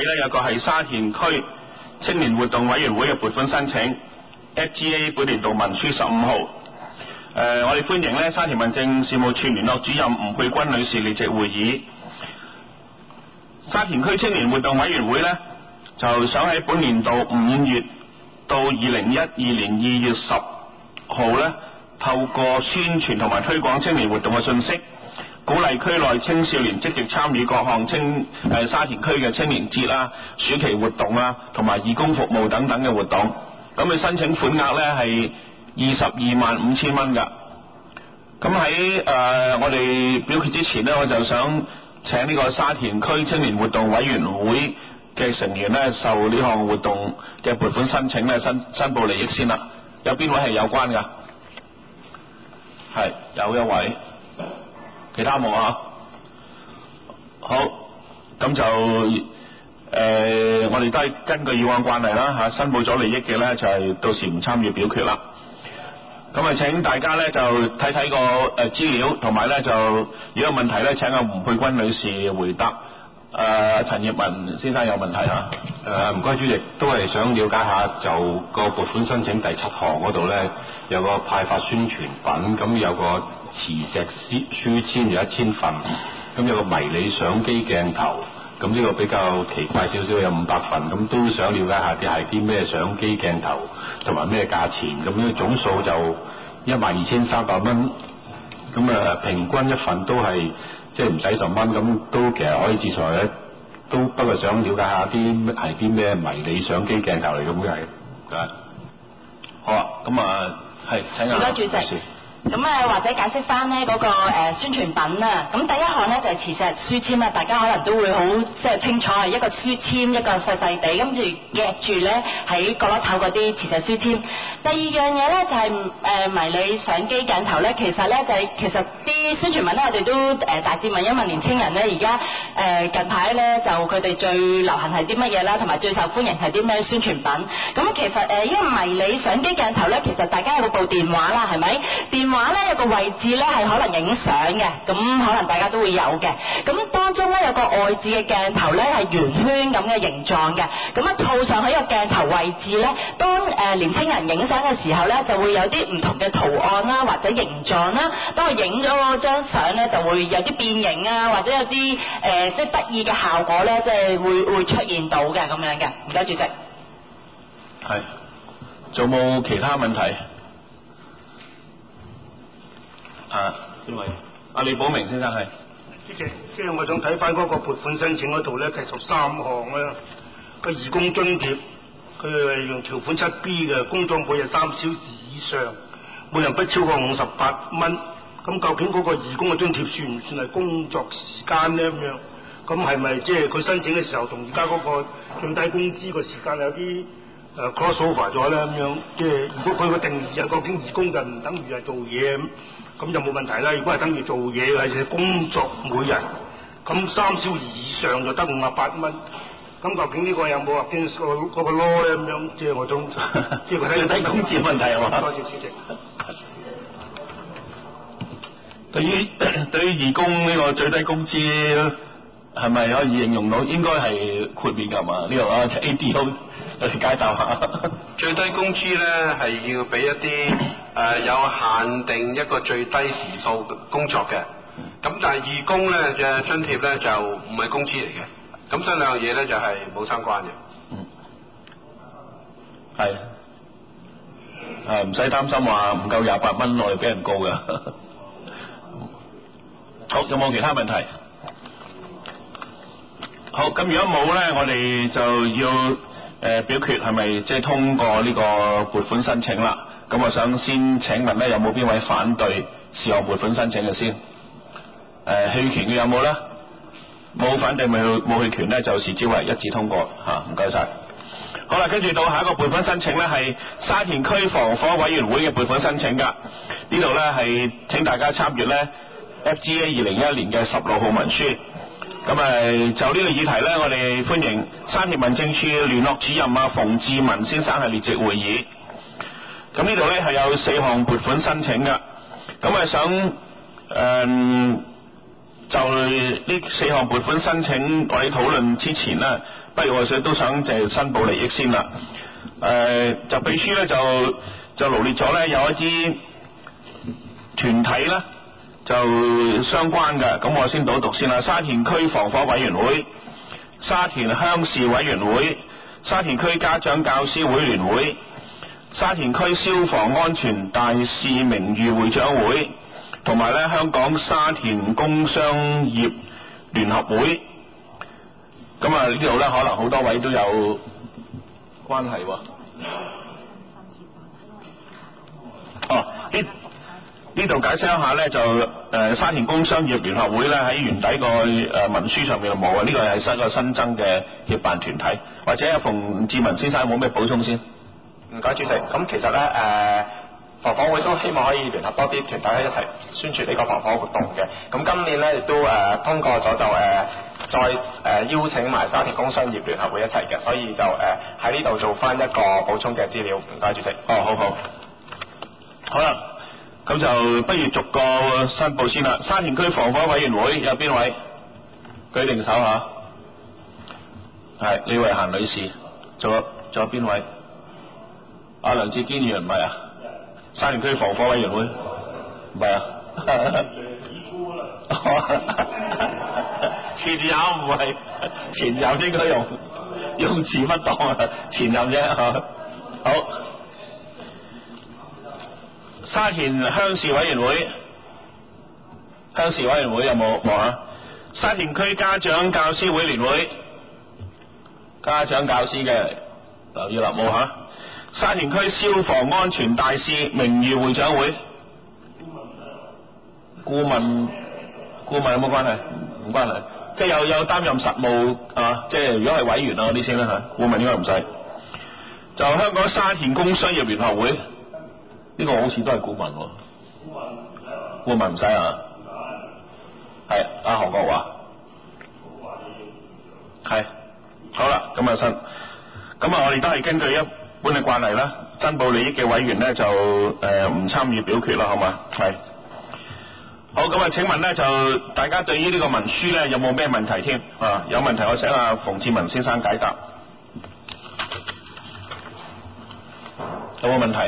有個係沙田區青年活動委員會嘅撥款申請 FGA 本年度文書15號。我哋歡迎咧沙田民政事務處聯絡主任吳佩君女士列席會議。沙田區青年活動委員會咧就想喺本年度5月到2012年2月10號咧，透過宣傳同埋推廣青年活動嘅信息，鼓勵區內青少年積極參與各項沙田區嘅青年節啦、暑期活動啦，同埋義工服務等等嘅活動。咁佢申請款額咧係225000蚊㗎。咁喺我哋表決之前咧，我就想請呢個沙田區青年活動委員會嘅成員咧，受呢項活動嘅撥款申請咧申報利益先啦。有邊位係有關㗎？係有一位，其他冇啊？好，咁就我哋都係根據以往慣例啦嚇，申報咗利益嘅咧就係到時唔參與表決啦。咁啊，請大家咧就睇睇個資料，同埋咧就如果有問題咧，請阿吳佩君女士回答。陳業文先生有問題嚇。 唔該主席，都係想了解下就個撥款申請第7項嗰度咧，有個派發宣傳品，咁有個磁石書籤有1000份，咁有個迷你相機鏡頭，咁呢個比較奇怪少少，有500份，咁都想了解下啲係啲咩相機鏡頭同埋咩價錢，咁樣總數就12300蚊，咁平均一份都係即係唔使10蚊，咁都其實可以接受咧。都不過想了解下啲係啲咩迷你相機鏡頭嚟咁嘅係。 好啊，咁係請阿主席。 咁或者解釋翻呢嗰個宣傳品啊，咁第一項呢就係磁石書籤啊，大家可能都會好即係清楚係一個書籤，一個細細地，跟住夾住呢喺角落頭嗰啲磁石書籤。第二樣嘢呢就係迷你相機鏡頭呢，其實呢就係其實啲宣傳品呢，我哋都大致問一問年青人呢，而家近排呢就佢哋最流行係啲乜嘢啦，同埋最受歡迎係啲咩宣傳品。咁其實因為迷你相機鏡頭呢，其實大家有部電話啦，係咪？電話咧有個位置咧係可能影相嘅，咁可能大家都會有嘅。咁當中咧有個外置嘅鏡頭咧係圓圈咁嘅形狀嘅，咁啊套上喺個鏡頭位置咧，當年青人影相嘅時候咧，就會有啲唔同嘅圖案啦，或者形狀啦。當佢影咗嗰張相咧，就會有啲變形啊，或者有啲即係得意嘅效果咧，即係會出現到嘅咁樣嘅。唔該主席。 係，仲有冇其他問題？邊位？阿李寶明先生係。 主席，即係我想睇翻嗰個撥款申請嗰度咧，第13項啦，個義工津貼，佢係用條款7B 嘅，工作每日3小時以上，每人不超過58蚊。咁究竟嗰個義工嘅津貼算唔算係工作時間咧？咁樣，咁係咪即係佢申請嘅時候同而家嗰個最低工資個時間有啲cross over 咗咧？咁樣，即係如果佢個定義究竟義工就唔等於係做嘢咁就冇問題啦。如果係等於做嘢係工作每日，咁3小時以上就得58蚊。咁究竟呢個有冇話經嗰個 law 咧？咁樣即係我都即係佢睇最低工資問題係嘛？多謝主席。 對於義工呢個最低工資係咪可以形容到應該係豁免㗎嘛？呢個ADO 有條街道下。 最低工資咧係要俾一啲有限定一個最低時數工作嘅，咁但係義工咧嘅津貼咧就唔係工資嚟嘅，咁所以兩樣嘢咧就係冇相關嘅。 係唔使擔心話唔夠28蚊我哋俾人告㗎。好，有冇其他問題？好，咁如果冇咧，我哋就要表決係咪即係通過呢個撥款申請啦？咁我想先請問咧，有冇邊位反對是項撥款申請嘅先？棄權嘅有冇咧？冇反對冇棄權咧，就視之為一致通過嚇。唔該晒。好啦，跟住到下一個撥款申請咧，係沙田區防火委員會嘅撥款申請㗎。呢度咧係請大家參閱咧 FGA 2011年嘅16號文書。咁就呢個議題咧，我哋歡迎沙田民政處聯絡主任馮志文先生係列席會議。咁呢度咧係有4項撥款申請㗎。咁想就呢4項撥款申請我哋討論之前咧， 不如我都想就申報利益先啦。就秘書咧就羅列咗咧有一啲團體咧就相關嘅，咁我先讀先啦。沙田區防火委員會、沙田鄉事委員會、沙田區家長教師會聯會、沙田區消防安全大使名譽會長會，同埋咧香港沙田工商業聯合會。咁啊呢度咧可能好多位都有關係喎。呢度解釋一下咧，就沙田工商業聯合會咧喺原底個文書上面就冇啊，呢個係一個新增嘅協辦團體，或者馮志文先生有冇咩補充先？ 唔該，主席。咁其實咧防火會都希望可以聯合多啲團體一齊宣傳呢個防火活動嘅。咁今年咧亦都通過咗就再邀請埋沙田工商業聯合會一齊嘅，所以就喺呢度做翻一個補充嘅資料。唔該，主席。 好啦，咁就不如逐個申報先啦。沙田區防火委員會有邊位？舉定手嚇。係李慧嫻女士。仲有邊位？梁志堅議員唔係啊？沙田區防火委員會唔係啊？前任唔係，前任應該用詞不當啊，前任啫嚇。好。沙田鄉事委員會，鄉事委員會有冇啊？沙田區家長教師會聯會，家長教師嘅留意啦，冇嚇。沙田區消防安全大使名譽會長會，顧問有冇關係？唔關係，即係有擔任實務啊，即係如果係委員啊嗰啲先啦嚇，顧問應該唔使。就香港沙田工商業聯合會。呢個好似都係顧問喎，顧問唔使啊，係阿何國華，係好啦，咁啊我哋都係根據一般嘅慣例啦，申報利益嘅委員咧就唔參與表決啦，好嘛？係好，咁啊請問咧就大家對於呢個文書咧有冇咩問題添啊？有問題我請阿馮志文先生解答，有冇問題？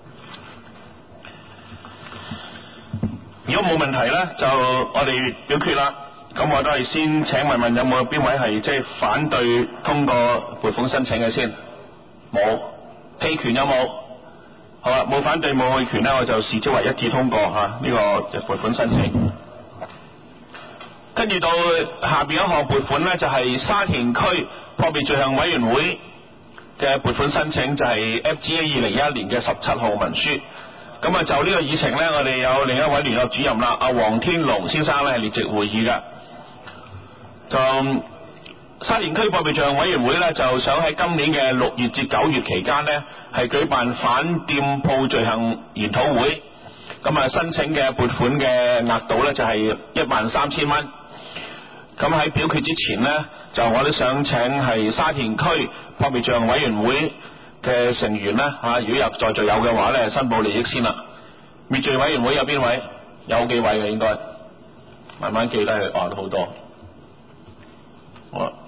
如果冇問題咧，就我哋表決啦。咁我都係先請問有冇邊位係即係反對通過撥款申請嘅先？冇。棄權有冇？好啦，冇反對冇棄權咧，我就視之為一致通過呢個撥款申請。跟住到下邊一項撥款咧，就係沙田區撲滅罪行委員會嘅撥款申請，就係 FGA 2021年嘅17號文書。咁啊，就呢個議程咧，我哋有另一位聯絡主任啦，阿黃天龍先生咧係列席會議嘅。就沙田區撲滅罪行委員會咧，就想喺今年嘅6月至9月期間咧，係舉辦反店鋪罪行研討會。咁啊，申請嘅撥款嘅額度咧就係13000蚊。咁喺表決之前咧，就我都想請係沙田區撲滅罪行委員會嘅成員咧如果有在座有嘅話咧，申報利益先啦。滅罪委員會有邊位？有幾位嘅應該，慢慢記低佢，都好多。好啦，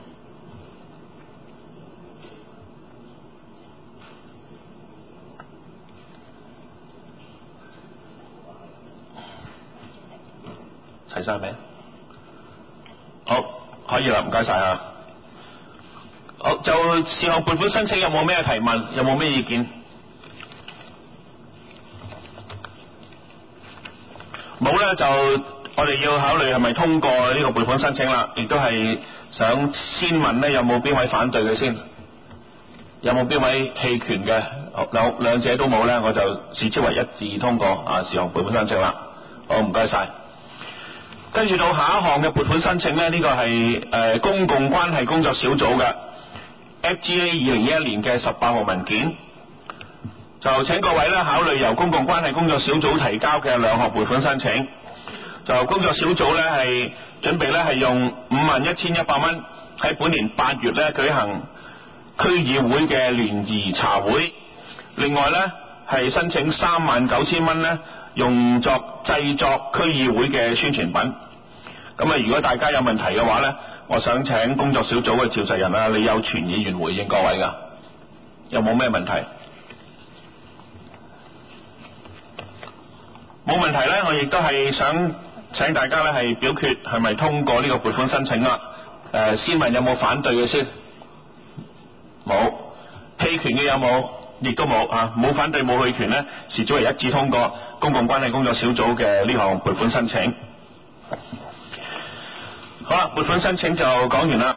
齊晒未？好，可以啦，唔該晒啊。好，就事項撥款申請有冇咩提問？有冇咩意見？冇咧，就我哋要考慮係咪通過呢個撥款申請啦，亦都係想先問咧有冇邊位反對嘅先？有冇邊位棄權嘅？兩者都冇咧，我就視之為一致通過事項撥款申請啦。好，唔該晒。跟住到下一項嘅撥款申請咧，呢個係公共關係工作小組嘅。FGA 2021年嘅18號文件，就請各位咧考慮由公共關係工作小組提交嘅兩項撥款申請。就工作小組咧係準備咧係用51100蚊喺本年8月咧舉行區議會嘅聯誼茶會，另外咧係申請39000蚊咧用作製作區議會嘅宣傳品。咁如果大家有問題嘅話咧， 我想請工作小組嘅召集人啊，李有全議員回應各位㗎，有冇咩問題？冇問題咧，我亦都係想請大家咧係表決係咪通過呢個撥款申請啦。先問有冇反對嘅先？冇。棄權嘅有冇？亦都冇啊！冇反對冇棄權咧，視之為一致通過公共關係工作小組嘅呢項撥款申請。好啦，撥款申請就講完啦。